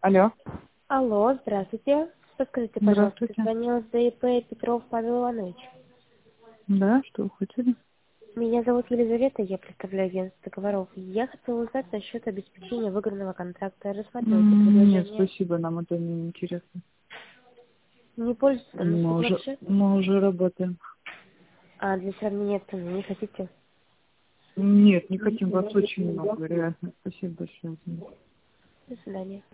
Алло. Алло, здравствуйте. Подскажите, пожалуйста, Здравствуйте. звонила с ДИП Петров Павел Иванович. Да, что вы хотели? Меня зовут Елизавета, я представляю агентство договоров. Я хотела узнать насчет обеспечения выигранного контракта. Рассматривайте Нет, предложение. спасибо, нам это не интересно. Не пользуется там Мы уже, планшет? мы уже работаем. А для сравнения цены не хотите? Нет, не хотим, вас очень много, реально. Спасибо большое. До свидания.